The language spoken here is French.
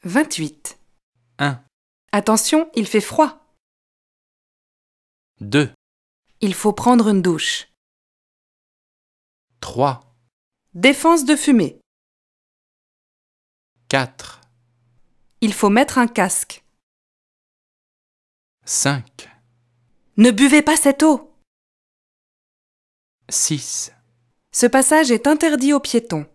28. 1, Attention, il fait froid. 2, Il faut prendre une douche. 3, Défense de fumée. 4, Il faut mettre un casque. 5, Ne buvez pas cette eau. 6. Ce passage est interdit aux piétons.